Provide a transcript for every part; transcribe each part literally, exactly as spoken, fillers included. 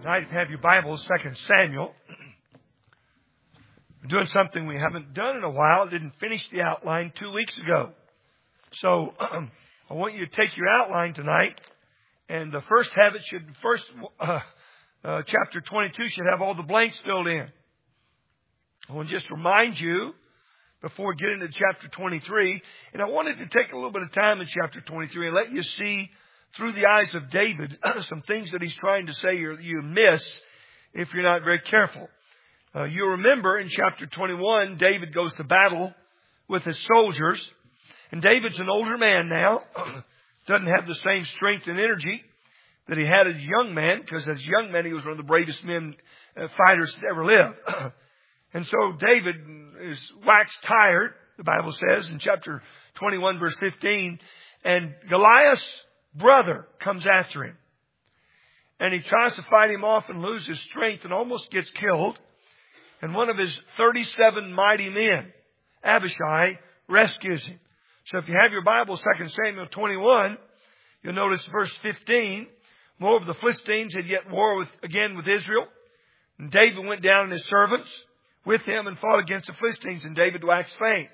Tonight, if you have your Bible, Second Samuel. We're doing something we haven't done in a while. Didn't finish the outline two weeks ago. So um, I want you to take your outline tonight. And the first habit should, first uh, uh, chapter twenty-two should have all the blanks filled in. I want to just remind you before we get into chapter twenty-three. And I wanted to take a little bit of time in chapter twenty-three and let you see through the eyes of David some things that he's trying to say you you miss if you're not very careful. Uh, you remember in chapter twenty-one, David goes to battle with his soldiers. And David's an older man now. Doesn't have the same strength and energy that he had as a young man, because as a young man, he was one of the bravest men, uh, fighters to ever live. And so David is waxed tired, the Bible says in chapter twenty-one, verse fifteen. And Goliath's brother comes after him. And he tries to fight him off and loses strength and almost gets killed. And one of his thirty-seven mighty men, Abishai, rescues him. So if you have your Bible, Second Samuel twenty-one, you'll notice verse fifteen. More of the Philistines had yet war with, again with Israel. And David went down and his servants with him and fought against the Philistines, and David waxed faint.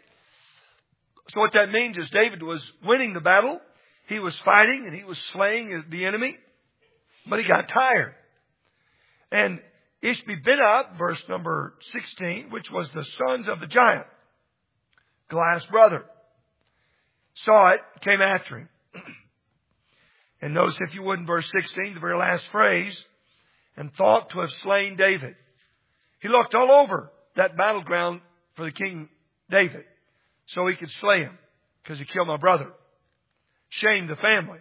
So what that means is David was winning the battle. He was fighting and he was slaying the enemy, but he got tired. And Ishbi-Benob, verse number sixteen, which was the sons of the giant, Goliath's brother, saw it, came after him. And notice, if you would, in verse sixteen, the very last phrase, and thought to have slain David. He looked all over that battleground for the king David so he could slay him, because he killed my brother. Shamed the family.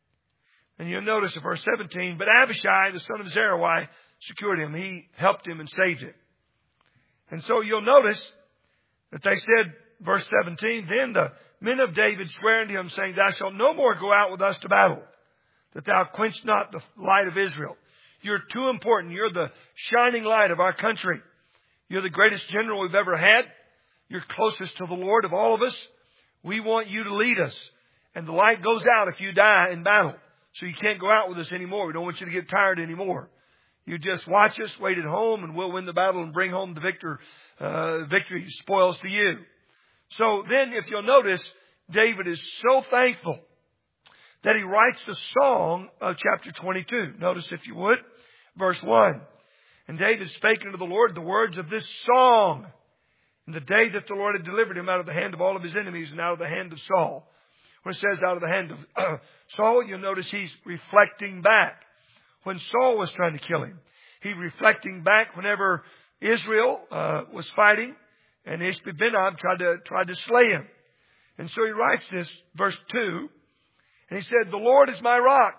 And you'll notice in verse seventeen, but Abishai, the son of Zeruiah, secured him. He helped him and saved him. And so you'll notice that they said, verse seventeen, then the men of David swear unto him, saying, thou shalt no more go out with us to battle, that thou quench not the light of Israel. You're too important. You're the shining light of our country. You're the greatest general we've ever had. You're closest to the Lord of all of us. We want you to lead us. And the light goes out if you die in battle. So you can't go out with us anymore. We don't want you to get tired anymore. You just watch us, wait at home, and we'll win the battle and bring home the victor, uh, victory spoils to you. So then, if you'll notice, David is so thankful that he writes the song of chapter twenty-two. Notice, if you would, verse one. And David spake unto the Lord the words of this song in the day that the Lord had delivered him out of the hand of all of his enemies and out of the hand of Saul. When it says out of the hand of uh, Saul, you'll notice he's reflecting back. When Saul was trying to kill him, he's reflecting back whenever Israel uh, was fighting and Ishbi-Benob tried to, tried to slay him. And so he writes this, verse two, and he said, the Lord is my rock,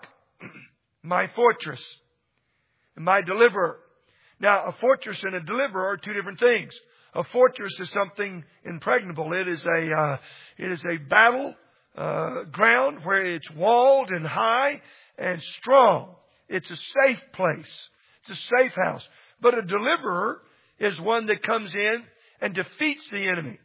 my fortress, and my deliverer. Now, a fortress and a deliverer are two different things. A fortress is something impregnable. It is a, uh, it is a battle Uh, ground where it's walled and high and strong. It's a safe place. It's a safe house. But a deliverer is one that comes in and defeats the enemy.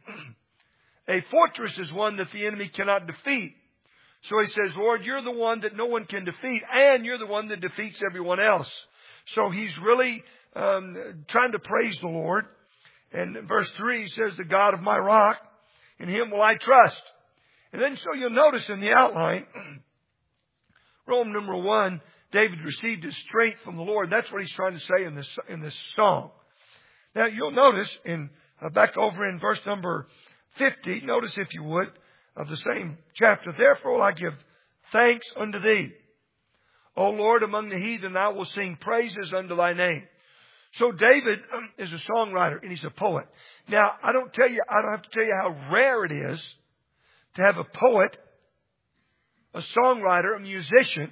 A fortress is one that the enemy cannot defeat. So he says, Lord, you're the one that no one can defeat, and you're the one that defeats everyone else. So he's really um, trying to praise the Lord. And in verse three, he says, the God of my rock, in him will I trust. And then so you'll notice in the outline, Rome number one, David received his strength from the Lord. That's what he's trying to say in this, in this song. Now you'll notice in, uh, back over in verse number fifty, notice if you would, of the same chapter, therefore will I give thanks unto thee. O Lord, among the heathen I will sing praises unto thy name. So David um, is a songwriter and he's a poet. Now I don't tell you, I don't have to tell you how rare it is to have a poet, a songwriter, a musician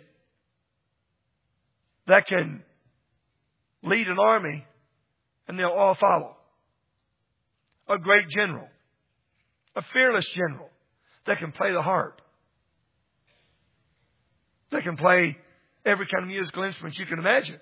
that can lead an army and they'll all follow. A great general, a fearless general that can play the harp, that can play every kind of musical instrument you can imagine.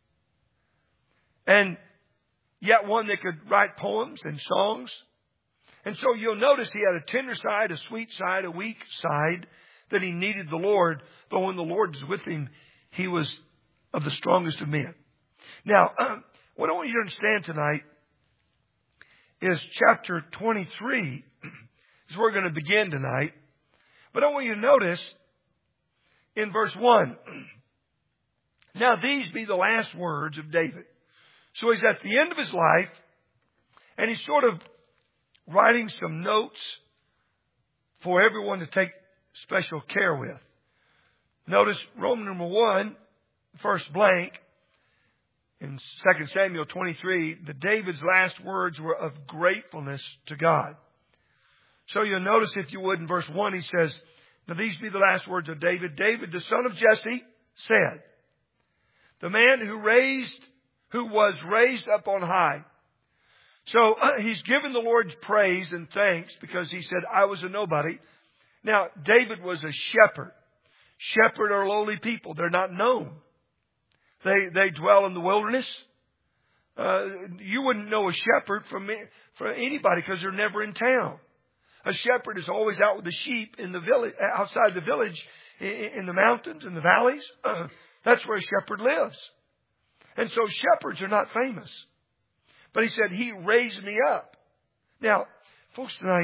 And yet one that could write poems and songs. And so you'll notice he had a tender side, a sweet side, a weak side, that he needed the Lord. But when the Lord was with him, he was of the strongest of men. Now, um, what I want you to understand tonight is chapter twenty-three is where we're going to begin tonight. But I want you to notice in verse one, now these be the last words of David. So he's at the end of his life, and he's sort of writing some notes for everyone to take special care with. Notice Roman number one, first blank, in Second Samuel twenty-three, that David's last words were of gratefulness to God. So you'll notice, if you would, in verse one, he says, now these be the last words of David. David, the son of Jesse, said, the man who raised, who was raised up on high. So uh, he's given the Lord's praise and thanks because he said, I was a nobody. Now, David was a shepherd. Shepherd are lowly people. They're not known. They they dwell in the wilderness. Uh, you wouldn't know a shepherd from, from anybody because they're never in town. A shepherd is always out with the sheep in the village, outside the village, in the mountains, in the valleys. Uh, that's where a shepherd lives. And so shepherds are not famous. But he said, he raised me up. Now, folks, tonight,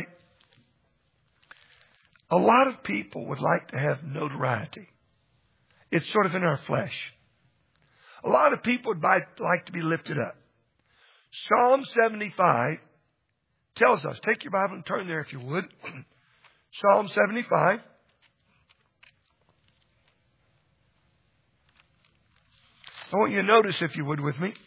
a lot of people would like to have notoriety. It's sort of in our flesh. A lot of people would like to be lifted up. Psalm seventy-five tells us, take your Bible and turn there if you would. Psalm seventy-five. I want you to notice, if you would, with me.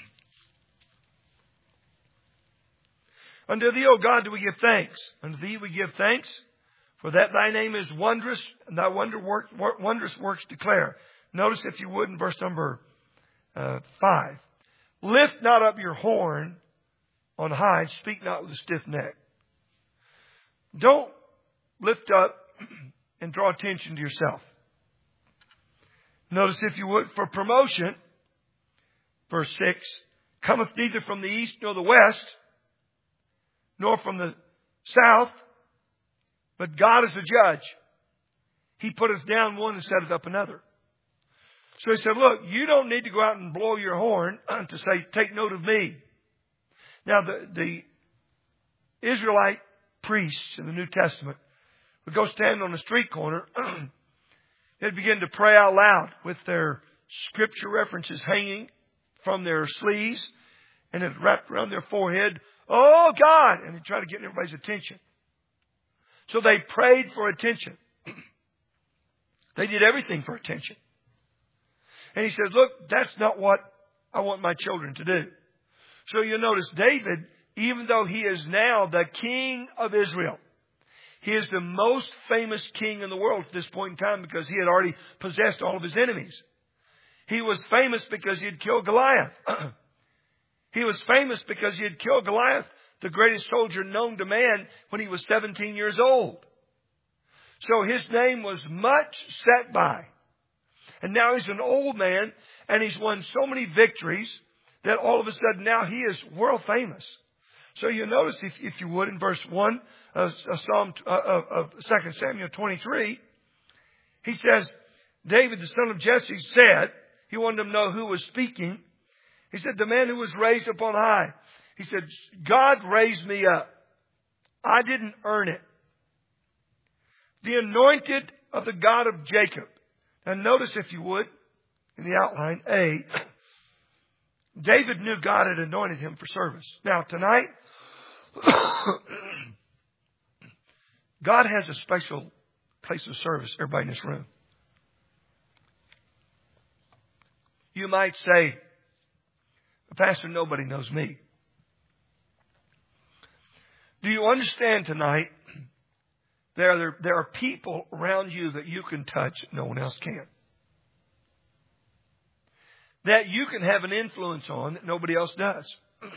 Unto thee, O God, do we give thanks. Unto thee we give thanks, for that thy name is wondrous, and thy wonder work, wondrous works declare. Notice, if you would, in verse number uh, five. Lift not up your horn on high, speak not with a stiff neck. Don't lift up and draw attention to yourself. Notice, if you would, for promotion, verse six, cometh neither from the east nor the west, nor from the south, but God is the judge. He putteth down one and setteth up another. So he said, look, you don't need to go out and blow your horn to say, take note of me. Now, the, the Israelite priests in the New Testament would go stand on the street corner. They'd begin to pray out loud with their scripture references hanging from their sleeves, and it wrapped around their forehead. Oh, God! And they try to get everybody's attention. So they prayed for attention. They did everything for attention. And he says, look, that's not what I want my children to do. So you'll notice David, even though he is now the king of Israel, he is the most famous king in the world at this point in time because he had already possessed all of his enemies. He was famous because he had killed Goliath. He was famous because he had killed Goliath, the greatest soldier known to man, when he was seventeen years old. So his name was much set by. And now he's an old man, and he's won so many victories that all of a sudden now he is world famous. So you notice, if, if you would, in verse one of, of Psalm uh, of Second Samuel twenty-three, he says, David, the son of Jesse, said, he wanted them to know who was speaking. He said, the man who was raised up on high. He said, God raised me up. I didn't earn it. The anointed of the God of Jacob. Now notice, if you would, in the outline, A, David knew God had anointed him for service. Now tonight, God has a special place of service, everybody in this room. You might say, Pastor, nobody knows me. Do you understand tonight, there are, there are people around you that you can touch, no one else can. That you can have an influence on that nobody else does.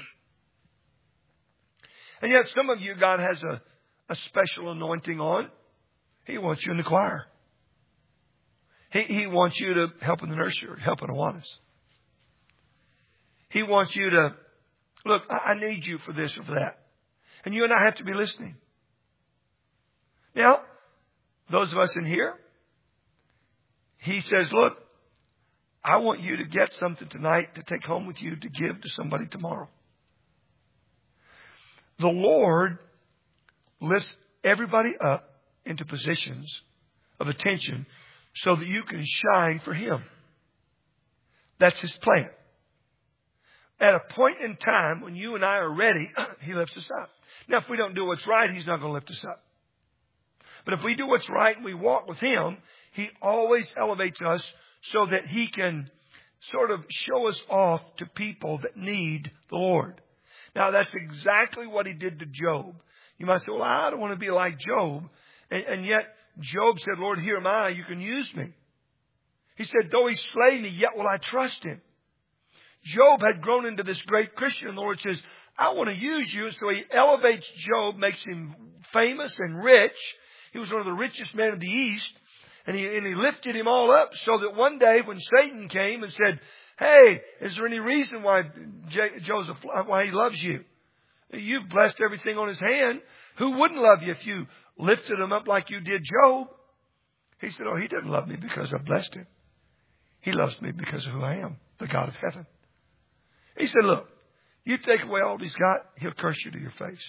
And yet some of you, God has a, a special anointing on. He wants you in the choir. He, he wants you to help in the nursery, help in Awanas. He wants you to, look, I, I need you for this or for that. And you and I have to be listening. Now, those of us in here, he says, look, I want you to get something tonight to take home with you to give to somebody tomorrow. The Lord lifts everybody up into positions of attention so that you can shine for Him. That's His plan. At a point in time when you and I are ready, He lifts us up. Now, if we don't do what's right, He's not going to lift us up. But if we do what's right and we walk with Him, He always elevates us so that He can sort of show us off to people that need the Lord. Now, that's exactly what He did to Job. You might say, well, I don't want to be like Job. And, and yet, Job said, Lord, here am I. You can use me. He said, though He slay me, yet will I trust Him. Job had grown into this great Christian. The Lord says, I want to use you. So He elevates Job, makes him famous and rich. He was one of the richest men of the East. And he, and he lifted him all up so that one day when Satan came and said, hey, is there any reason why J- Joseph, why he loves you? You've blessed everything on his hand. Who wouldn't love you if you lifted him up like you did Job? He said, oh, he doesn't love me because I blessed him. He loves me because of who I am, the God of heaven. He said, look, you take away all he's got, he'll curse you to your face.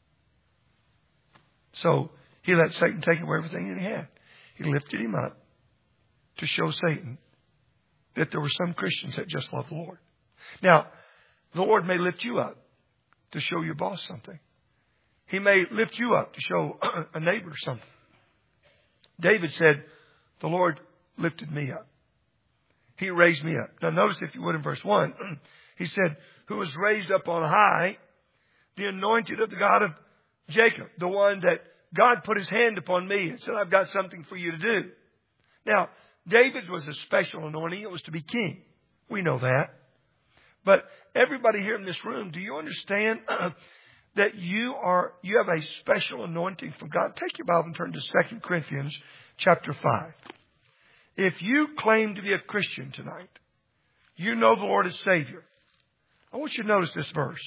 So he let Satan take away everything that he had. He lifted him up to show Satan that there were some Christians that just love the Lord. Now, the Lord may lift you up to show your boss something. He may lift you up to show a neighbor something. David said, the Lord lifted me up. He raised me up. Now notice, if you would, in verse one, he said, who was raised up on high, the anointed of the God of Jacob, the one that God put His hand upon me and said, I've got something for you to do. Now, David's was a special anointing. It was to be king. We know that. But everybody here in this room, do you understand that you are, you have a special anointing from God? Take your Bible and turn to Second Corinthians chapter five. If you claim to be a Christian tonight, you know the Lord as Savior. I want you to notice this verse.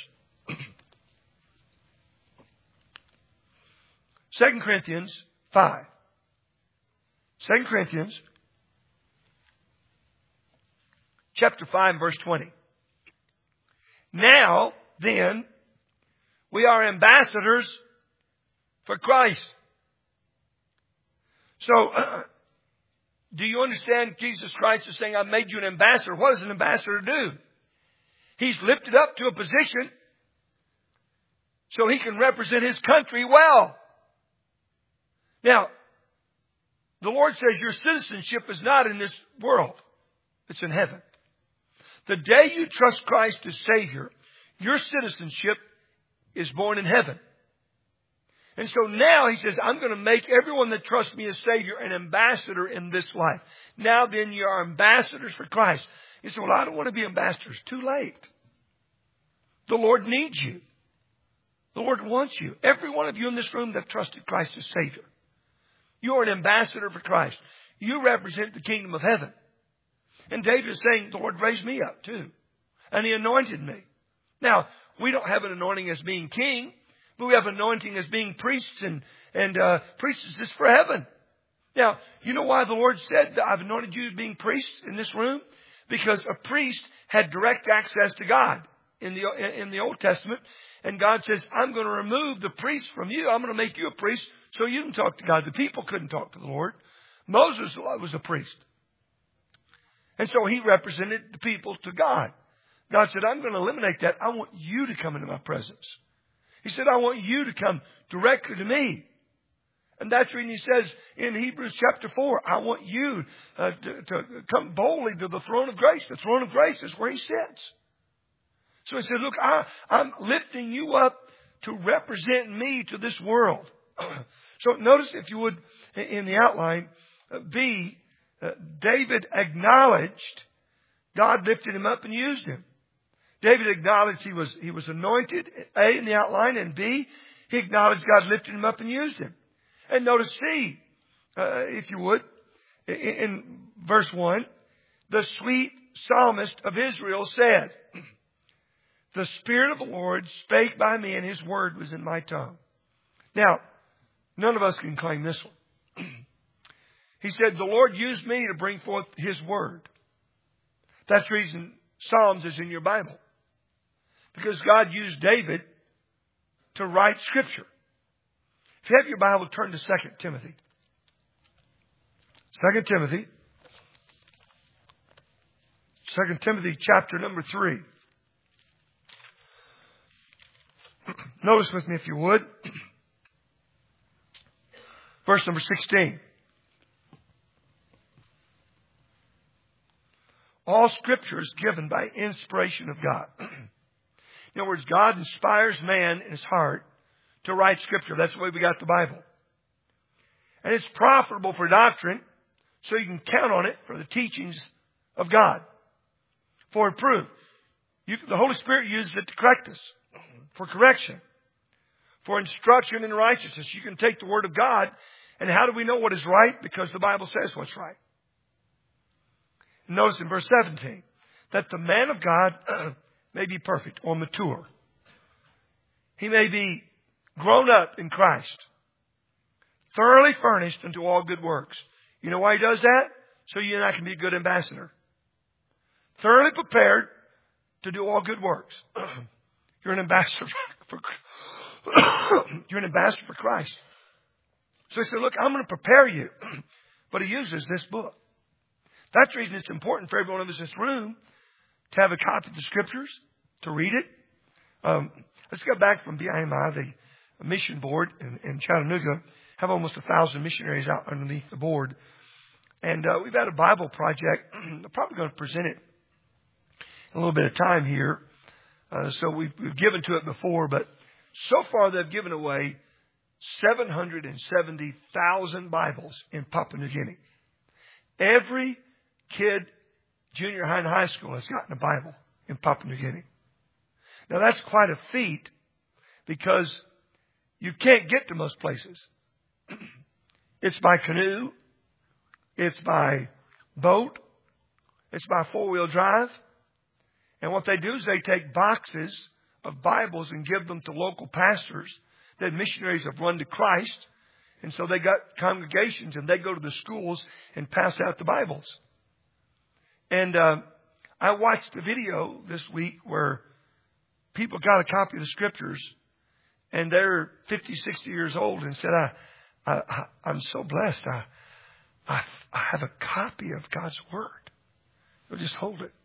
Second Corinthians five. Second Corinthians chapter five, verse twenty. Now, then, we are ambassadors for Christ. So, uh, do you understand Jesus Christ is saying, I made you an ambassador? What does an ambassador do? He's lifted up to a position so he can represent his country well. Now, the Lord says your citizenship is not in this world. It's in heaven. The day you trust Christ as Savior, your citizenship is born in heaven. And so now He says, I'm going to make everyone that trusts me as Savior an ambassador in this life. Now then, you are ambassadors for Christ. You say, well, I don't want to be ambassadors. Too late. The Lord needs you. The Lord wants you. Every one of you in this room that trusted Christ as Savior. You are an ambassador for Christ. You represent the kingdom of heaven. And David is saying, the Lord raised me up too. And He anointed me. Now, we don't have an anointing as being king, but we have anointing as being priests, and, and uh, priests is for heaven. Now, you know why the Lord said that I've anointed you as being priests in this room? Because a priest had direct access to God in the, in the Old Testament. And God says, I'm going to remove the priest from you. I'm going to make you a priest so you can talk to God. The people couldn't talk to the Lord. Moses was a priest. And so he represented the people to God. God said, I'm going to eliminate that. I want you to come into my presence. He said, I want you to come directly to me. And that's when He says in Hebrews chapter four, I want you uh, to, to come boldly to the throne of grace. The throne of grace is where He sits. So He said, look, I, I'm lifting you up to represent me to this world. So notice, if you would, in the outline, uh, B, uh, David acknowledged God lifted him up and used him. David acknowledged he was, he was anointed, A, in the outline, and B, he acknowledged God lifted him up and used him. And notice C, uh, if you would, in, in verse one, the sweet psalmist of Israel said, the Spirit of the Lord spake by me, and His word was in my tongue. Now, none of us can claim this one. He said, the Lord used me to bring forth His word. That's the reason Psalms is in your Bible. Because God used David to write Scripture. If you have your Bible, turn to Second Timothy. Second Timothy. Second Timothy chapter number three. Notice with me if you would. Verse number sixteen. All Scripture is given by inspiration of God. In other words, God inspires man in his heart to write Scripture. That's the way we got the Bible. And it's profitable for doctrine, so you can count on it for the teachings of God. For reproof. You, the Holy Spirit uses it to correct us. For correction. For instruction in righteousness. You can take the Word of God, and how do we know what is right? Because the Bible says what's right. Notice in verse seventeen, that the man of God uh, may be perfect or mature. He may be grown up in Christ, thoroughly furnished unto all good works. You know why he does that? So you and I can be a good ambassador. Thoroughly prepared to do all good works. You're an ambassador for, you're an ambassador for Christ. So he said, look, I'm going to prepare you. But he uses this book. That's the reason it's important for every one of us in this room to have a copy of the Scriptures, to read it. Um, let's go back from B I M I, the mission board in, in Chattanooga. Have almost a thousand missionaries out underneath the board. And uh, we've had a Bible project. I'm probably going to present it in a little bit of time here. Uh, so we've, we've given to it before, but so far they've given away seven hundred seventy thousand Bibles in Papua New Guinea. Every kid, junior high and high school, has gotten a Bible in Papua New Guinea. Now that's quite a feat because you can't get to most places. It's by canoe. It's by boat. It's by four-wheel drive. And what they do is they take boxes of Bibles and give them to local pastors that missionaries have run to Christ. And so they got congregations and they go to the schools and pass out the Bibles. And uh, I watched a video this week where people got a copy of the Scriptures and they're fifty, sixty years old and said, I, I, I'm so blessed. I, I, I have a copy of God's Word. They'll just hold it.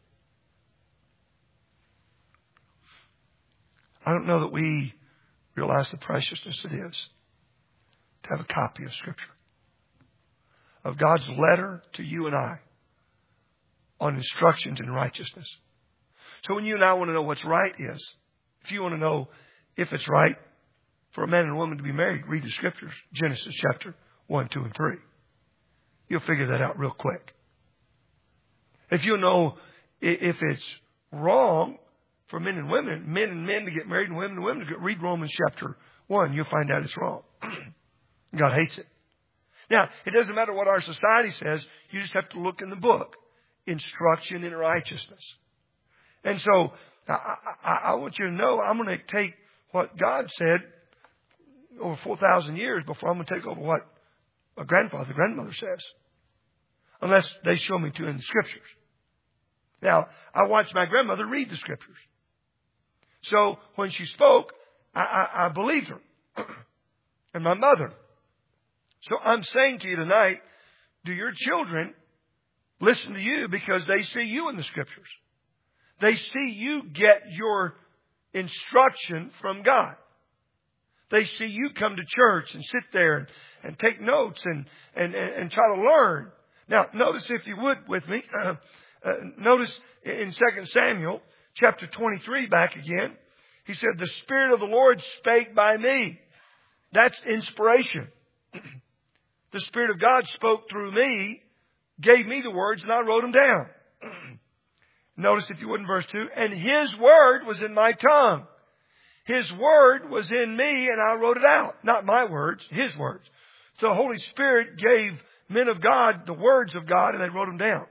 I don't know that we realize the preciousness it is to have a copy of Scripture, of God's letter to you and I on instructions in righteousness. So when you and I want to know what's right is, if you want to know if it's right for a man and a woman to be married, read the Scriptures, Genesis chapter one, two, and three. You'll figure that out real quick. If you know if it's wrong for men and women, men and men to get married and women and women to get, read Romans chapter one, you'll find out it's wrong. God hates it. Now, it doesn't matter what our society says. You just have to look in the book. Instruction in righteousness. And so, I, I, I want you to know, I'm going to take what God said over four thousand years before I'm going to take over what a grandfather, grandmother says. Unless they show me to in the Scriptures. Now, I watched my grandmother read the Scriptures. So, when she spoke, I, I, I believed her. And my mother. So, I'm saying to you tonight, do your children listen to you because they see you in the Scriptures? They see you get your instruction from God. They see you come to church and sit there and, and take notes and, and, and, and try to learn. Now, notice if you would with me, uh, uh, notice in Second Samuel chapter twenty-three back again, he said, the Spirit of the Lord spake by me. That's inspiration. The Spirit of God spoke through me, gave me the words, and I wrote them down. Notice if you would in verse two, and His Word was in my tongue. His Word was in me, and I wrote it out. Not my words, His words. So the Holy Spirit gave men of God the words of God, and they wrote them down.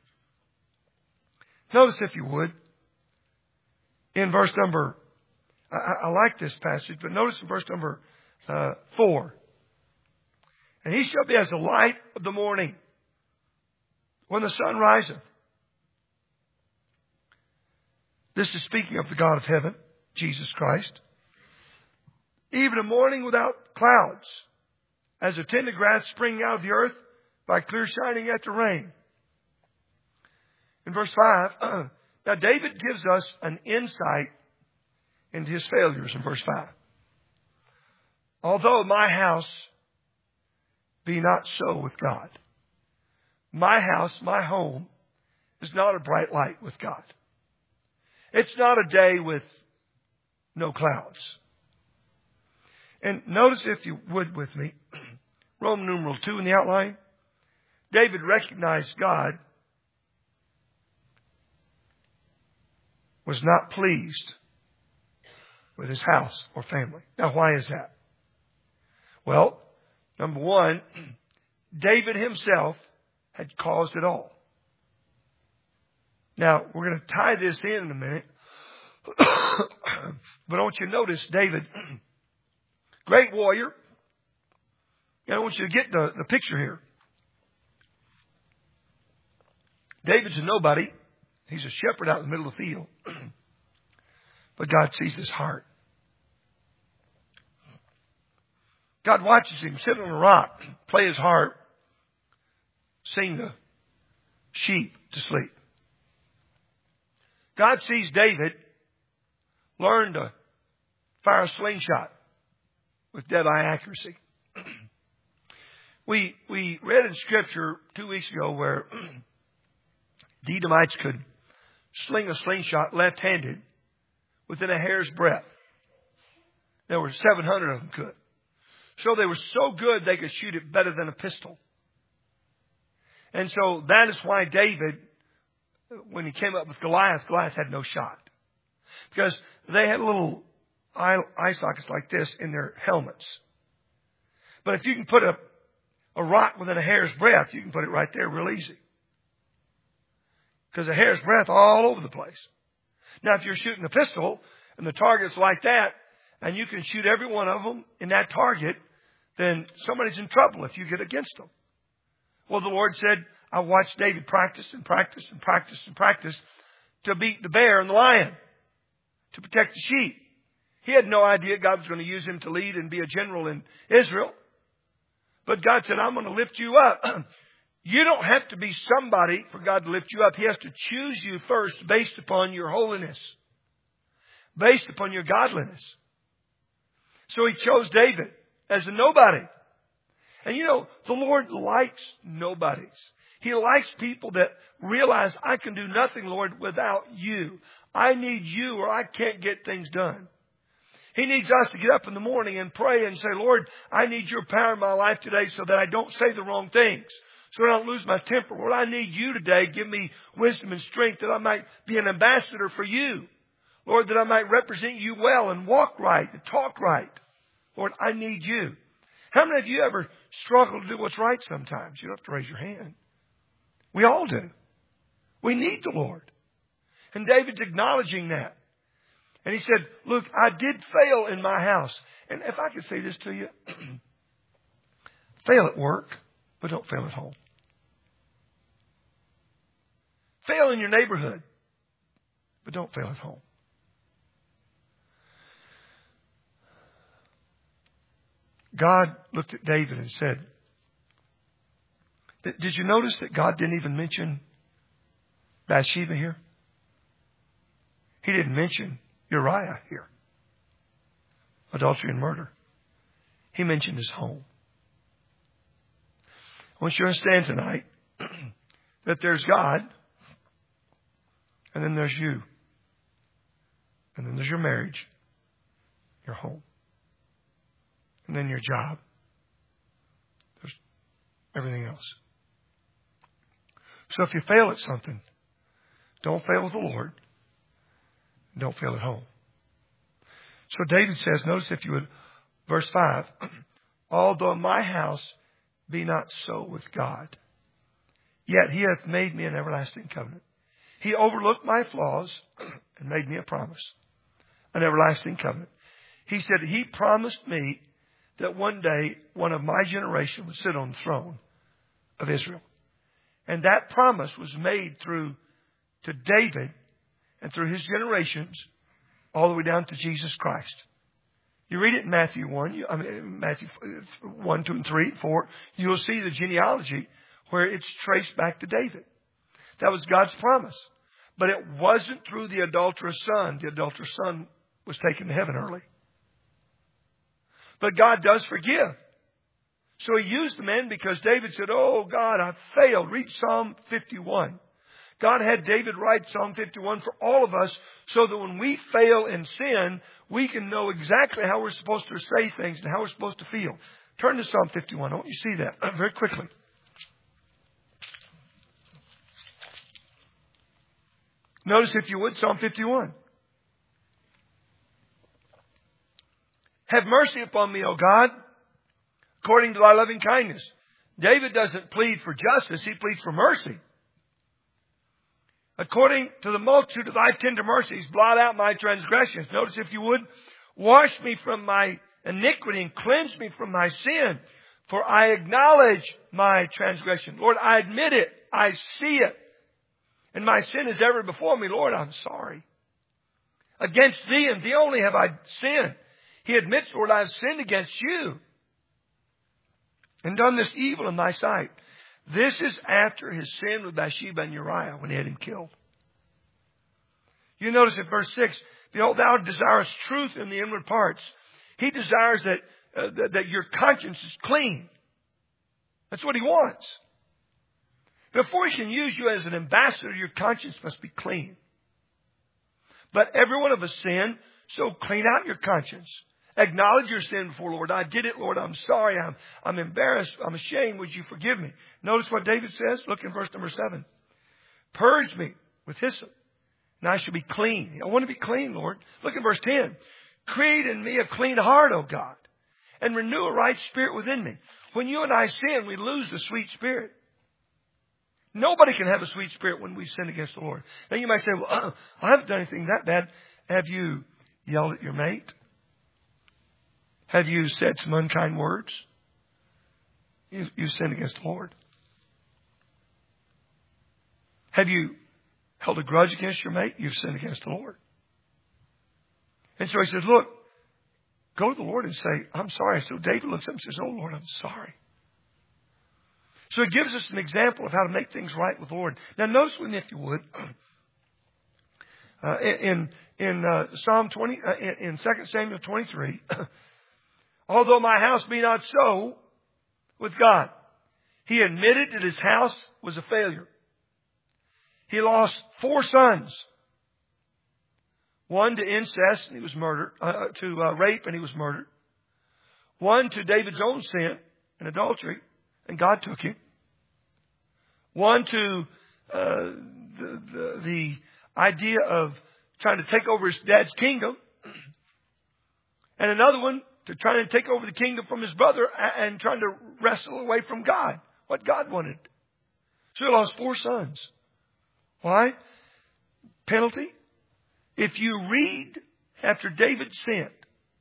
Notice if you would, in verse number, I, I like this passage, but notice in verse number uh, four. And He shall be as the light of the morning when the sun riseth, This is speaking of the God of heaven, Jesus Christ. Even a morning without clouds, as a tender grass springing out of the earth by clear shining after rain. In verse five, now David gives us an insight into his failures in verse five. Although my house be not so with God. My house, my home, is not a bright light with God. It's not a day with no clouds. And notice, if you would with me, Roman numeral two in the outline. David recognized God was not pleased with his house or family. Now, why is that? Well, number one, David himself had caused it all. Now, we're going to tie this in in a minute. But I want you to notice David, great warrior. And I want you to get the, the picture here. David's a nobody. He's a shepherd out in the middle of the field. But God sees his heart. God watches him sit on a rock, play his harp, sing the sheep to sleep. God sees David learn to fire a slingshot with dead-eye accuracy. we we read in Scripture two weeks ago where the Edomites could sling a slingshot left-handed within a hair's breadth. There were seven hundred of them could. So they were so good they could shoot it better than a pistol. And so that is why David, when he came up with Goliath, Goliath had no shot. Because they had little eye, eye sockets like this in their helmets. But if you can put a, a rock within a hair's breadth, you can put it right there real easy. Because a hair's breadth all over the place. Now, if you're shooting a pistol and the target's like that, and you can shoot every one of them in that target, then somebody's in trouble if you get against them. Well, the Lord said, I watched David practice and practice and practice and practice to beat the bear and the lion, to protect the sheep. He had no idea God was going to use him to lead and be a general in Israel. But God said, I'm going to lift you up. You don't have to be somebody for God to lift you up. He has to choose you first based upon your holiness, based upon your godliness. So he chose David as a nobody. And you know, the Lord likes nobodies. He likes people that realize, I can do nothing, Lord, without you. I need you or I can't get things done. He needs us to get up in the morning and pray and say, Lord, I need your power in my life today so that I don't say the wrong things, so that I don't lose my temper. Lord, I need you today. Give me wisdom and strength that I might be an ambassador for you. Lord, that I might represent you well and walk right and talk right. Lord, I need you. How many of you ever struggle to do what's right sometimes? You don't have to raise your hand. We all do. We need the Lord. And David's acknowledging that. And he said, look, I did fail in my house. And if I could say this to you, fail at work, but don't fail at home. Fail in your neighborhood, but don't fail at home. God looked at David and said, did you notice that God didn't even mention Bathsheba here? He didn't mention Uriah here. Adultery and murder. He mentioned his home. I want you to understand tonight that there's God, and then there's you, and then there's your marriage, your home, and then your job. There's everything else. So if you fail at something, don't fail with the Lord. Don't fail at home. So David says, notice if you would, verse five, although my house be not so with God, yet he hath made me an everlasting covenant. He overlooked my flaws and made me a promise, an everlasting covenant. He said he promised me that one day one of my generation would sit on the throne of Israel. And that promise was made through to David and through his generations, all the way down to Jesus Christ. You read it in Matthew one, you, I mean, Matthew one, two, and three, four. You'll see the genealogy where it's traced back to David. That was God's promise. But it wasn't through the adulterous son. The adulterous son was taken to heaven early. But God does forgive. So he used the man because David said, oh God, I failed. Read Psalm fifty-one. God had David write Psalm fifty-one for all of us so that when we fail in sin, we can know exactly how we're supposed to say things and how we're supposed to feel. Turn to Psalm fifty-one. I want you to see that very quickly. Notice, if you would, Psalm fifty-one. Have mercy upon me, O God, according to thy loving kindness. David doesn't plead for justice. He pleads for mercy. According to the multitude of thy tender mercies, blot out my transgressions. Notice, if you would, wash me from my iniquity and cleanse me from my sin. For I acknowledge my transgression. Lord, I admit it. I see it. And my sin is ever before me. Lord, I'm sorry. Against thee and thee only have I sinned. He admits, Lord, I have sinned against you and done this evil in thy sight. This is after his sin with Bathsheba and Uriah when he had him killed. You notice in verse six, behold, thou desirest truth in the inward parts. He desires that, uh, that, that your conscience is clean. That's what he wants. Before he can use you as an ambassador, your conscience must be clean. But every one of us sin, so clean out your conscience. Acknowledge your sin before Lord. I did it, Lord. I'm sorry. I'm, I'm embarrassed. I'm ashamed. Would you forgive me? Notice what David says. Look in verse number seven. Purge me with hyssop, and I shall be clean. I want to be clean, Lord. Look at verse ten. Create in me a clean heart, O God, and renew a right spirit within me. When you and I sin, we lose the sweet spirit. Nobody can have a sweet spirit when we sin against the Lord. Now you might say, well, uh, I haven't done anything that bad. Have you yelled at your mate? Have you said some unkind words? You, you sinned against the Lord. Have you held a grudge against your mate? You've sinned against the Lord. And so he says, look, go to the Lord and say, I'm sorry. So David looks up and says, oh Lord, I'm sorry. So it gives us an example of how to make things right with the Lord. Now notice with me, if you would, uh, in in uh, Psalm twenty, uh, in, in Second Samuel twenty-three, although my house be not so with God, he admitted that his house was a failure. He lost four sons. One to incest, and he was murdered, uh, to uh, rape, and he was murdered. One to David's own sin and adultery, and God took him. One to uh, the, the, the idea of trying to take over his dad's kingdom. And another one to trying to take over the kingdom from his brother and trying to wrestle away from God, what God wanted. So he lost four sons. Why? Penalty. If you read after David sinned,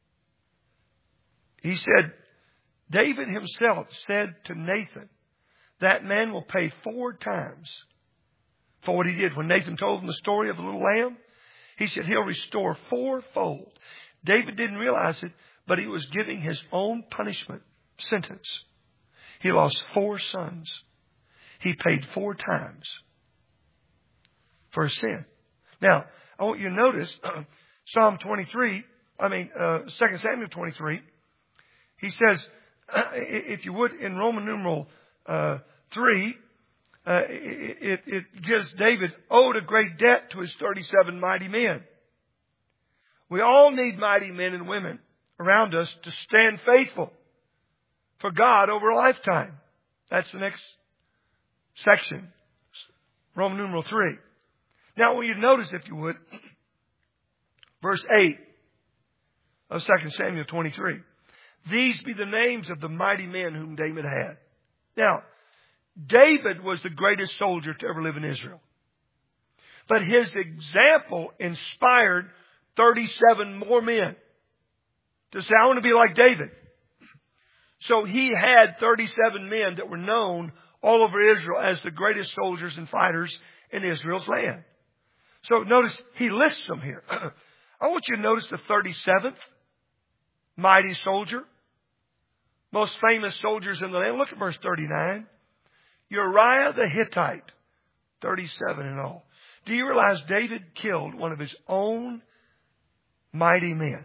he said, David himself said to Nathan, that man will pay four times for what he did. When Nathan told him the story of the little lamb, he said he'll restore fourfold. David didn't realize it, but he was giving his own punishment sentence. He lost four sons. He paid four times for his sin. Now, I want you to notice uh, Psalm twenty-three, I mean, uh, Second Samuel twenty-three. He says, uh, if you would, in Roman numeral uh, three, uh, it, it gives David owed a great debt to his thirty-seven mighty men. We all need mighty men and women around us to stand faithful for God over a lifetime. That's the next section, Roman numeral three. Now, I want you to notice, if you would, verse eight of Second Samuel twenty-three. These be the names of the mighty men whom David had. Now, David was the greatest soldier to ever live in Israel. But his example inspired thirty-seven more men to say, I want to be like David. So he had thirty-seven men that were known all over Israel as the greatest soldiers and fighters in Israel's land. So notice he lists them here. I want you to notice the thirty-seventh mighty soldier. Most famous soldiers in the land. Look at verse thirty-nine. Uriah the Hittite. thirty-seven in all. Do you realize David killed one of his own mighty men?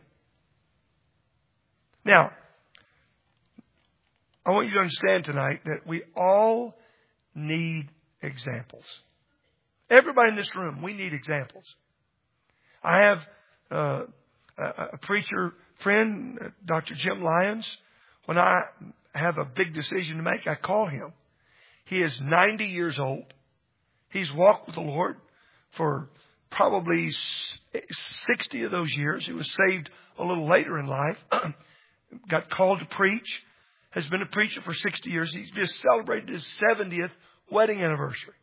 Now, I want you to understand tonight that we all need examples. Everybody in this room, we need examples. I have uh, a, a preacher friend, Doctor Jim Lyons. When I have a big decision to make, I call him. He is ninety years old. He's walked with the Lord for probably sixty of those years. He was saved a little later in life. Got called to preach. Has been a preacher for sixty years. He's just celebrated his seventieth wedding anniversary.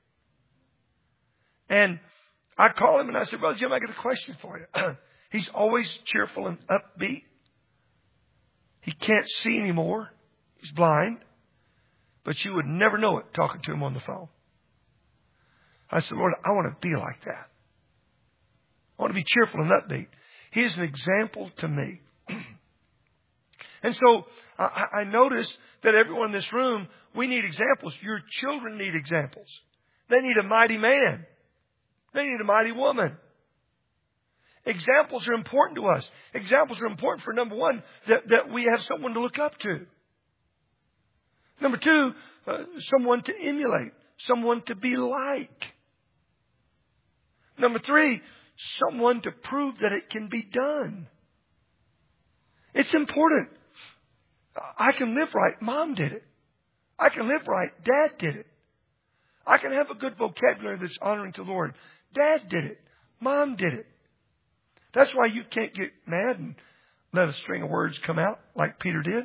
And I call him and I said, Brother Jim, I got a question for you. He's always cheerful and upbeat. He can't see anymore. He's blind. But you would never know it talking to him on the phone. I said, Lord, I want to be like that. I want to be cheerful and upbeat. He is an example to me. And so I, I notice that everyone in this room, we need examples. Your children need examples. They need a mighty man. They need a mighty woman. Examples are important to us. Examples are important for, number one, that, that we have someone to look up to. Number two, uh, someone to emulate. Someone to be like. Number three, someone to prove that it can be done. It's important. I can live right. Mom did it. I can live right. Dad did it. I can have a good vocabulary that's honoring to the Lord. Dad did it. Mom did it. That's why you can't get mad and let a string of words come out like Peter did.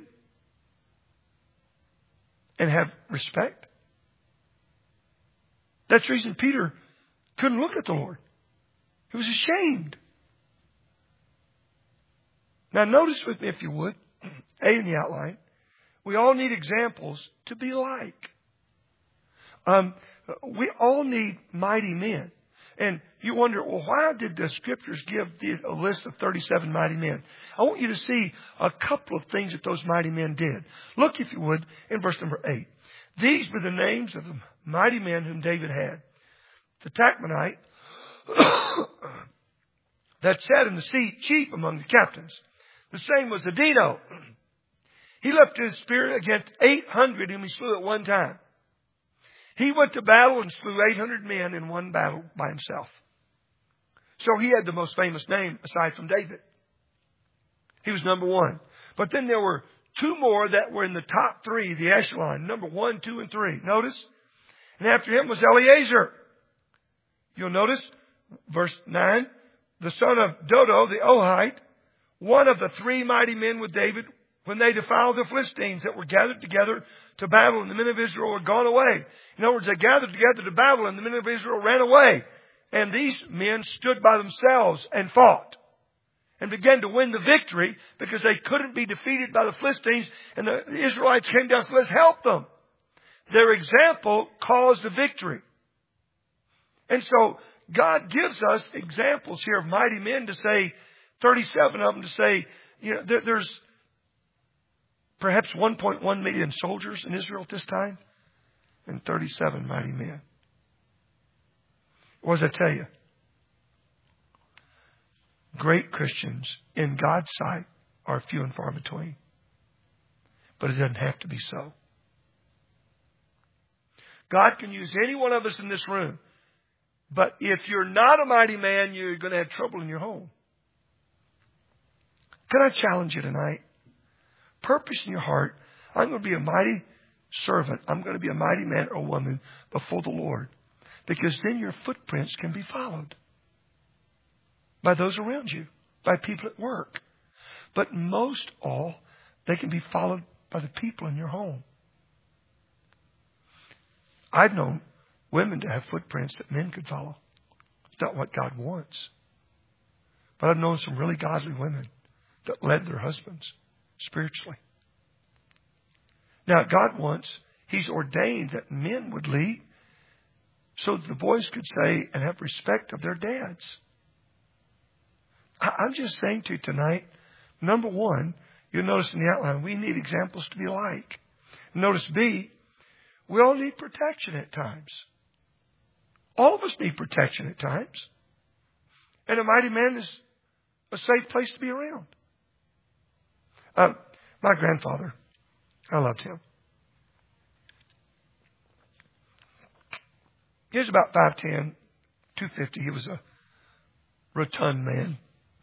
And have respect. That's the reason Peter couldn't look at the Lord. He was ashamed. Now notice with me, if you would, A in the outline, we all need examples to be like. Um, we all need mighty men. And you wonder, well, why did the Scriptures give the, a list of thirty-seven mighty men? I want you to see a couple of things that those mighty men did. Look, if you would, in verse number eight. These were the names of the mighty men whom David had. The Tachmonite that sat in the seat chief among the captains. The same was Adino. He lifted his spear against eight hundred whom he slew at one time. He went to battle and slew eight hundred men in one battle by himself. So he had the most famous name aside from David. He was number one. But then there were two more that were in the top three, the echelon. Number one, two, and three. Notice. And after him was Eleazar. You'll notice, verse nine, the son of Dodo, the Ohite, one of the three mighty men with David, when they defiled the Philistines that were gathered together to battle, and the men of Israel were gone away. In other words, they gathered together to battle, and the men of Israel ran away. And these men stood by themselves and fought and began to win the victory because they couldn't be defeated by the Philistines. And the Israelites came down and said, let's help them. Their example caused the victory. And so God gives us examples here of mighty men to say, thirty-seven of them to say, you know, there, there's perhaps one point one million soldiers in Israel at this time and thirty-seven mighty men. What does that tell you? Great Christians in God's sight are few and far between. But it doesn't have to be so. God can use any one of us in this room. But if you're not a mighty man, you're going to have trouble in your home. Can I challenge you tonight? Purpose in your heart. I'm going to be a mighty servant. I'm going to be a mighty man or woman before the Lord. Because then your footprints can be followed by those around you, by people at work. But most all, they can be followed by the people in your home. I've known women to have footprints that men could follow. It's not what God wants. But I've known some really godly women that led their husbands spiritually. Now, God wants, He's ordained that men would lead. so that the boys could say and have respect of their dads. I'm just saying to you tonight, number one, you'll notice in the outline, we need examples to be like. Notice B, we all need protection at times. All of us need protection at times. And a mighty man is a safe place to be around. Uh, my grandfather, I loved him. He was about five ten, two fifty. He was a rotund man.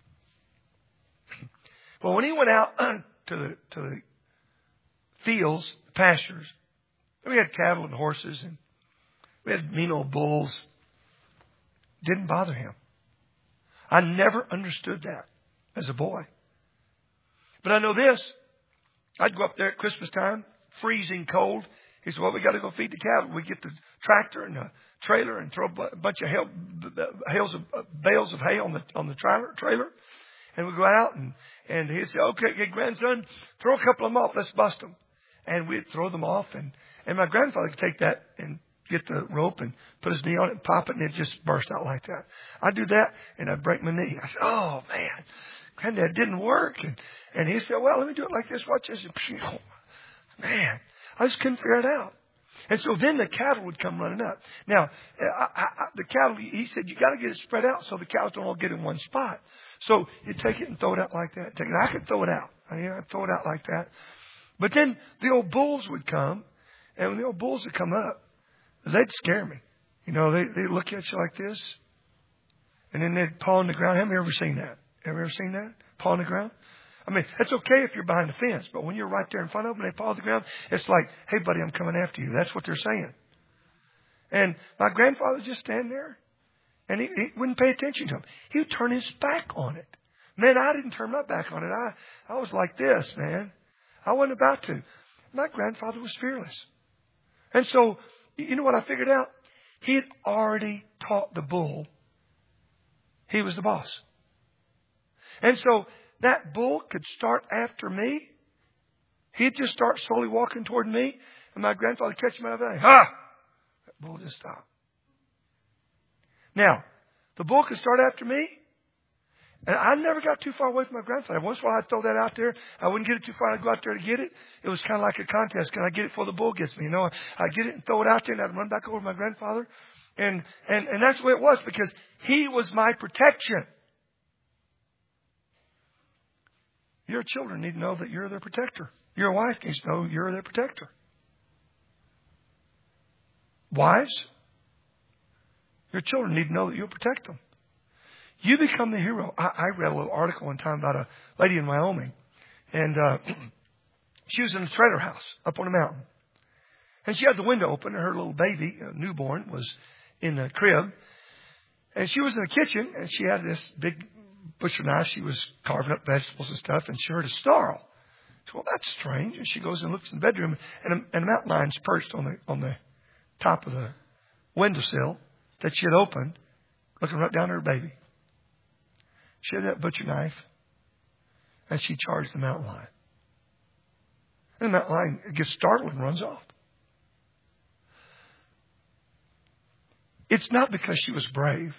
Well, when he went out to the to the fields, the pastures, we had cattle and horses, and we had mean old bulls. Didn't bother him. I never understood that as a boy. But I know this. I'd go up there at Christmas time, freezing cold. He said, well, we got to go feed the cattle. We get the tractor and the trailer and throw a bunch of hail, hails of, bales of hay on the on the trailer. trailer. And we go out, and, and he'd say, okay, hey, grandson, throw a couple of them off. Let's bust them. And we'd throw them off. And, and my grandfather could take that and get the rope and put his knee on it and pop it, and it'd just burst out like that. I'd do that, and I'd break my knee. I said, oh, man, Granddad, didn't work. And, and he said, well, let me do it like this. Watch this. And, oh, man, I just couldn't figure it out. And so then the cattle would come running up. Now, I, I, the cattle, he said, you got to get it spread out so the cows don't all get in one spot. So you take it and throw it out like that. Take it. I could throw it out. I mean, I'd throw it out like that. But then the old bulls would come, and when the old bulls would come up, they'd scare me. You know, they they look at you like this, and then they'd paw on the ground. Have you ever seen that? Have you ever seen that? Paw on the ground? I mean, it's okay if you're behind the fence, but when you're right there in front of them and they paw on the ground, it's like, hey, buddy, I'm coming after you. That's what they're saying. And my grandfather would just stand there, and he, he wouldn't pay attention to him. He would turn his back on it. Man, I didn't turn my back on it. I, I was like this, man. I wasn't about to. My grandfather was fearless. And so, you know what I figured out? He had already taught the bull he was the boss. And so that bull could start after me. He'd just start slowly walking toward me, and my grandfather would catch him out of the eye. Ha! That bull just stopped. Now, the bull could start after me, and I never got too far away from my grandfather. Once in a while, I'd throw that out there. I wouldn't get it too far. I'd go out there to get it. It was kind of like a contest. Can I get it before the bull gets me? You know, I'd get it and throw it out there, and I'd run back over to my grandfather. And, and, and that's the way it was, because he was my protection. Your children need to know that you're their protector. Your wife needs to know you're their protector. Wives, your children need to know that you'll protect them. You become the hero. I, I read a little article one time about a lady in Wyoming. And uh, she was in a trailer house up on a mountain. And she had the window open, and her little baby, a newborn, was in the crib. And she was in the kitchen, and she had this big butcher knife. She was carving up vegetables and stuff, and she heard a snarl. She said, well, that's strange. And she goes and looks in the bedroom, and a, and a mountain lion's perched on the on the top of the windowsill that she had opened, looking right down at her baby. She had that butcher knife, and she charged the mountain lion. And the mountain lion gets startled and runs off. It's not because she was brave.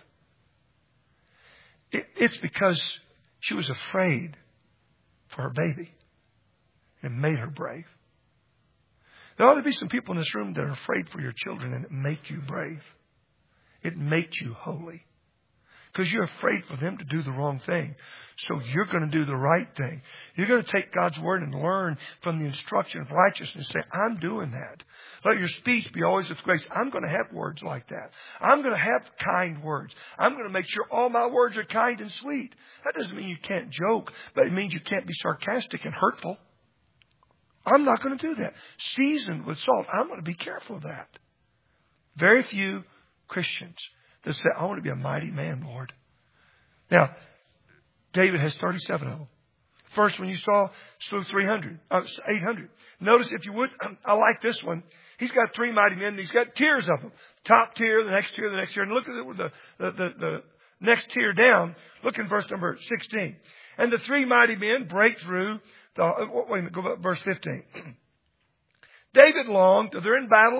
It, it's because she was afraid for her baby. It made her brave. There ought to be some people in this room that are afraid for your children, and it make you brave. It makes you holy. Because you're afraid for them to do the wrong thing. So you're going to do the right thing. You're going to take God's word and learn from the instruction of righteousness. Say, I'm doing that. Let your speech be always with grace. I'm going to have words like that. I'm going to have kind words. I'm going to make sure all my words are kind and sweet. That doesn't mean you can't joke, but it means you can't be sarcastic and hurtful. I'm not going to do that. Seasoned with salt. I'm going to be careful of that. Very few Christians that say, I want to be a mighty man, Lord. Now, David has thirty-seven of them. First one you saw slew three hundred, uh, eight hundred. Notice, if you would, I like this one. He's got three mighty men, and he's got tiers of them. Top tier, the next tier, the next tier. And look at the, the, the, the next tier down. Look in verse number sixteen. And the three mighty men break through the, wait a minute, go back to verse fifteen. David longed, they're in battle.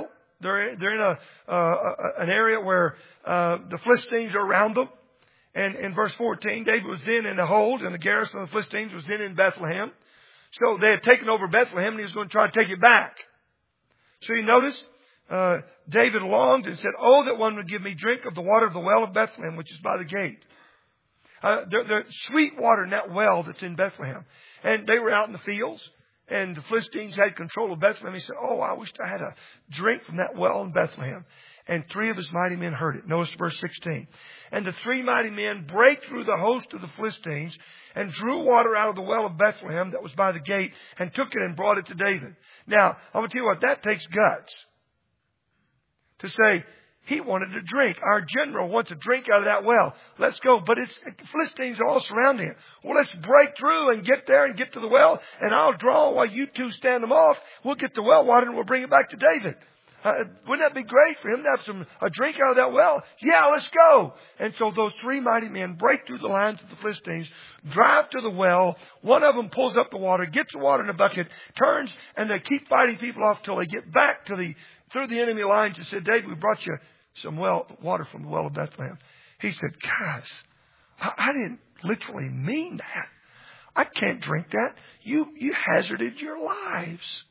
They're, they're in a, uh, an area where uh, the Philistines are around them. And in verse fourteen, David was then in a hold, and the garrison of the Philistines was then in Bethlehem. So they had taken over Bethlehem, and he was going to try to take it back. So you notice, uh, David longed and said, "Oh, that one would give me drink of the water of the well of Bethlehem, which is by the gate." Uh, there, there's sweet water in that well that's in Bethlehem. And they were out in the fields, and the Philistines had control of Bethlehem. He said, "Oh, I wish I had a drink from that well in Bethlehem." And three of his mighty men heard it. Notice verse sixteen. And the three mighty men brake through the host of the Philistines and drew water out of the well of Bethlehem that was by the gate and took it and brought it to David. Now, I'm going to tell you what, that takes guts. To say, he wanted to drink. Our general wants a drink out of that well. Let's go. But it's Philistines are all surrounding it. Well, let's break through and get there and get to the well. And I'll draw while you two stand them off. We'll get the well water and we'll bring it back to David. Uh, wouldn't that be great for him to have some a drink out of that well? Yeah, let's go. And so those three mighty men break through the lines of the Philistines, drive to the well. One of them pulls up the water, gets the water in a bucket, turns, and they keep fighting people off till they get back to the through the enemy lines and said, "David, we brought you some well water from the well of Bethlehem." He said, "Guys, I, I didn't literally mean that. I can't drink that. You you hazarded your lives.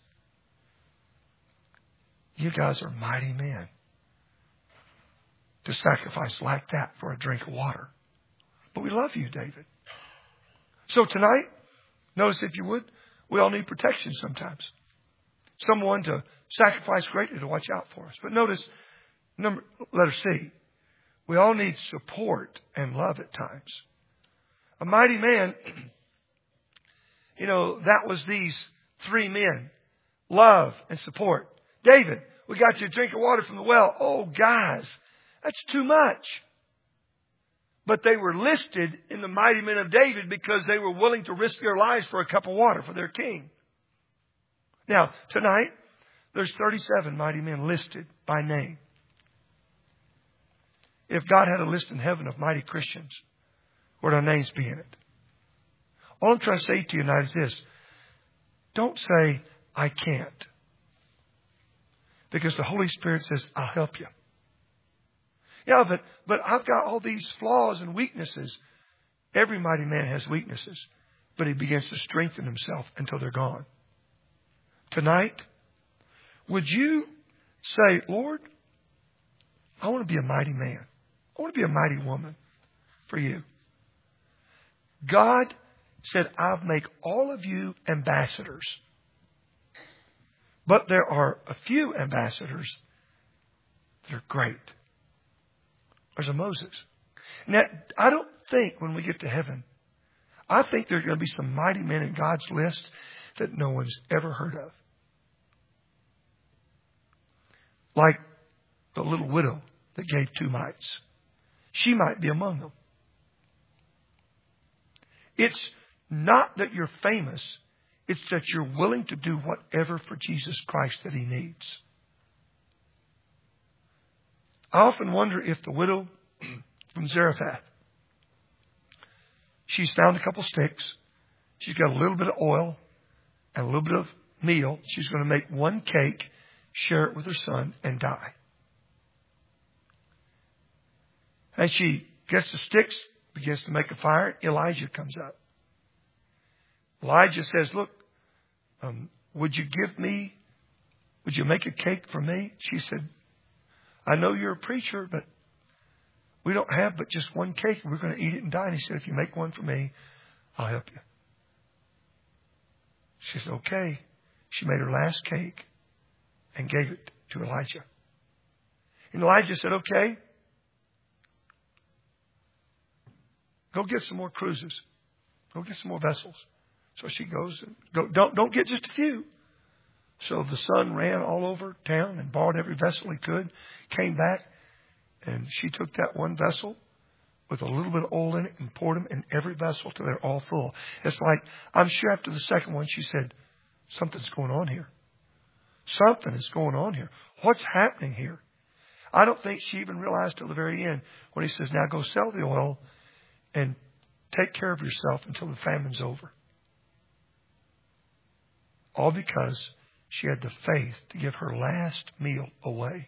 You guys are mighty men to sacrifice like that for a drink of water. But we love you, David." So tonight, notice if you would, we all need protection sometimes. Someone to sacrifice greatly to watch out for us. But notice, number, letter C, we all need support and love at times. A mighty man, you know, that was these three men. Love and support. "David, we got you a drink of water from the well." "Oh, guys, that's too much." But they were listed in the mighty men of David because they were willing to risk their lives for a cup of water for their king. Now, tonight, there's thirty-seven mighty men listed by name. If God had a list in heaven of mighty Christians, would our names be in it? All I'm trying to say to you tonight is this. Don't say, "I can't." Because the Holy Spirit says, "I'll help you." Yeah, but, but I've got all these flaws and weaknesses. Every mighty man has weaknesses. But he begins to strengthen himself until they're gone. Tonight, would you say, "Lord, I want to be a mighty man. I want to be a mighty woman for you." God said, "I'll make all of you ambassadors." But there are a few ambassadors that are great. There's a Moses. Now, I don't think when we get to heaven, I think there are going to be some mighty men in God's list that no one's ever heard of. Like the little widow that gave two mites. She might be among them. It's not that you're famous. It's that you're willing to do whatever for Jesus Christ that He needs. I often wonder if the widow from Zarephath, she's found a couple sticks. She's got a little bit of oil and a little bit of meal. She's going to make one cake, share it with her son, and die. And she gets the sticks, begins to make a fire. Elijah comes up. Elijah says, "Look, um, would you give me, would you make a cake for me?" She said, "I know you're a preacher, but we don't have but just one cake. We're going to eat it and die." And he said, "If you make one for me, I'll help you." She said, "Okay." She made her last cake and gave it to Elijah. And Elijah said, "Okay, go get some more cruises. Go get some more vessels." So she goes, and go, don't, don't get just a few. So the son ran all over town and borrowed every vessel he could, came back, and she took that one vessel with a little bit of oil in it and poured them in every vessel till they're all full. It's like, I'm sure after the second one, she said, "Something's going on here. Something is going on here. What's happening here?" I don't think she even realized till the very end when he says, "Now go sell the oil and take care of yourself until the famine's over." All because she had the faith to give her last meal away.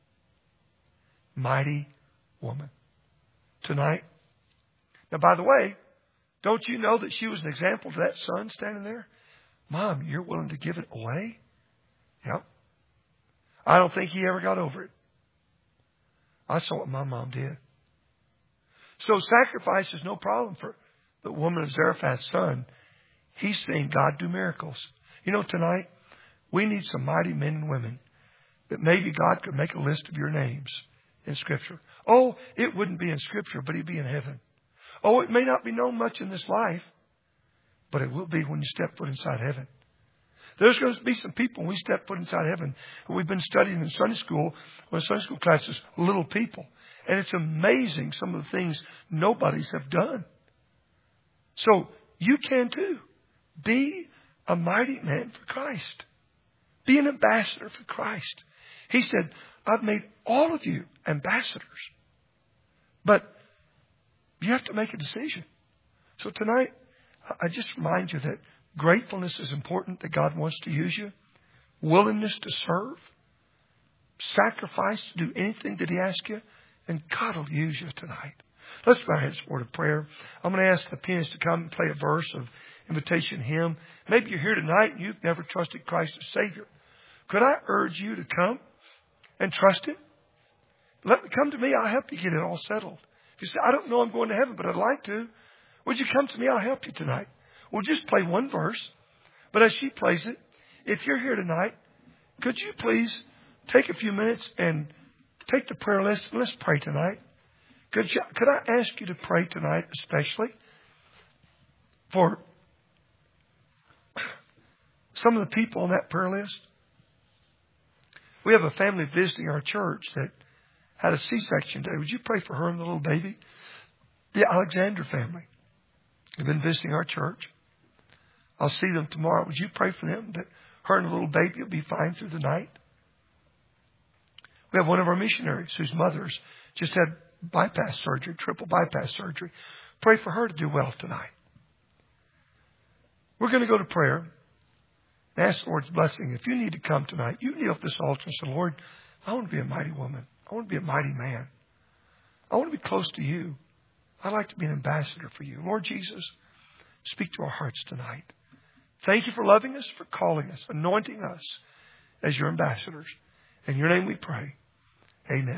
Mighty woman. Tonight. Now, by the way, don't you know that she was an example to that son standing there? Mom, you're willing to give it away? Yep. I don't think he ever got over it. I saw what my mom did. So sacrifice is no problem for the woman of Zarephath's son. He's seeing God do miracles. You know, tonight, we need some mighty men and women that maybe God could make a list of your names in Scripture. Oh, it wouldn't be in Scripture, but he'd be in heaven. Oh, it may not be known much in this life, but it will be when you step foot inside heaven. There's going to be some people when we step foot inside heaven. We've been studying in Sunday school, when Sunday school classes, little people. And it's amazing some of the things nobody's have done. So you can too. Be a mighty man for Christ. Be an ambassador for Christ. He said, I've made all of you ambassadors. But you have to make a decision. So tonight, I just remind you that gratefulness is important, that God wants to use you. Willingness to serve. Sacrifice to do anything that He asks you. And God will use you tonight. Let's bow our heads for a word of prayer. I'm going to ask the pianist to come and play a verse of invitation hymn. Maybe you're here tonight and you've never trusted Christ as Savior. Could I urge you to come and trust Him? Let me come to me. I'll help you get it all settled. If you say, I don't know I'm going to heaven, but I'd like to. Would you come to me? I'll help you tonight. We'll just play one verse. But as she plays it, if you're here tonight, could you please take a few minutes and take the prayer list and let's pray tonight. Could you, could I ask you to pray tonight especially for some of the people on that prayer list? We have a family visiting our church that had a C-section day. Would you pray for her and the little baby? The Alexander family. They've been visiting our church. I'll see them tomorrow. Would you pray for them that her and the little baby will be fine through the night? We have one of our missionaries whose mother's just had bypass surgery, triple bypass surgery. Pray for her to do well tonight. We're going to go to prayer and ask the Lord's blessing. If you need to come tonight, you kneel at this altar and say, Lord, I want to be a mighty woman. I want to be a mighty man. I want to be close to you. I'd like to be an ambassador for you. Lord Jesus, speak to our hearts tonight. Thank you for loving us, for calling us, anointing us as your ambassadors. In your name we pray. Amen.